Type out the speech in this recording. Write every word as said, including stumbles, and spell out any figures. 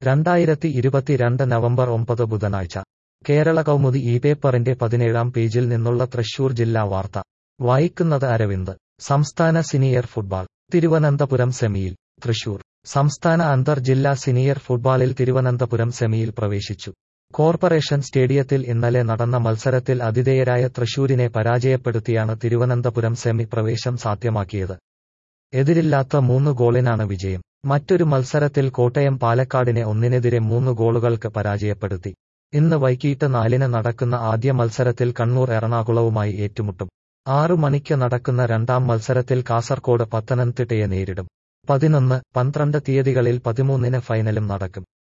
രണ്ടായിരത്തി ഇരുപത്തിരണ്ട് നവംബർ ഒമ്പത് ബുധനാഴ്ച കേരള കൗമുദി ഈ പേപ്പറിന്റെ പതിനേഴാം പേജിൽ നിന്നുള്ള തൃശൂർ ജില്ലാ വാർത്ത വായിക്കുന്നത് അരവിന്ദ്. സംസ്ഥാന സീനിയർ ഫുട്ബോൾ തിരുവനന്തപുരം സെമിയിൽ. തൃശൂർ സംസ്ഥാന അന്തർ ജില്ലാ സീനിയർ ഫുട്ബോളിൽ തിരുവനന്തപുരം സെമിയിൽ പ്രവേശിച്ചു. കോർപ്പറേഷൻ സ്റ്റേഡിയത്തിൽ ഇന്നലെ നടന്ന മത്സരത്തിൽ ആതിഥേയരായ തൃശൂരിനെ പരാജയപ്പെടുത്തിയാണ് തിരുവനന്തപുരം സെമി പ്രവേശം സാധ്യമാക്കിയത്. എതിരില്ലാത്ത മൂന്ന് ഗോളിനാണ് വിജയം. മറ്റൊരു മത്സരത്തിൽ കോട്ടയം പാലക്കാടിനെ ഒന്നിനെതിരെ മൂന്ന് ഗോളുകൾക്ക് പരാജയപ്പെടുത്തി. ഇന്ന് വൈകിട്ട് നാലിന് നടക്കുന്ന ആദ്യ മത്സരത്തിൽ കണ്ണൂർ എറണാകുളവുമായി ഏറ്റുമുട്ടും. ആറു മണിക്ക് നടക്കുന്ന രണ്ടാം മത്സരത്തിൽ കാസർകോട് പത്തനംതിട്ടയെ നേരിടും. പതിനൊന്ന്, പന്ത്രണ്ട് തീയതികളിൽ പതിമൂന്നിന് ഫൈനലും നടക്കും.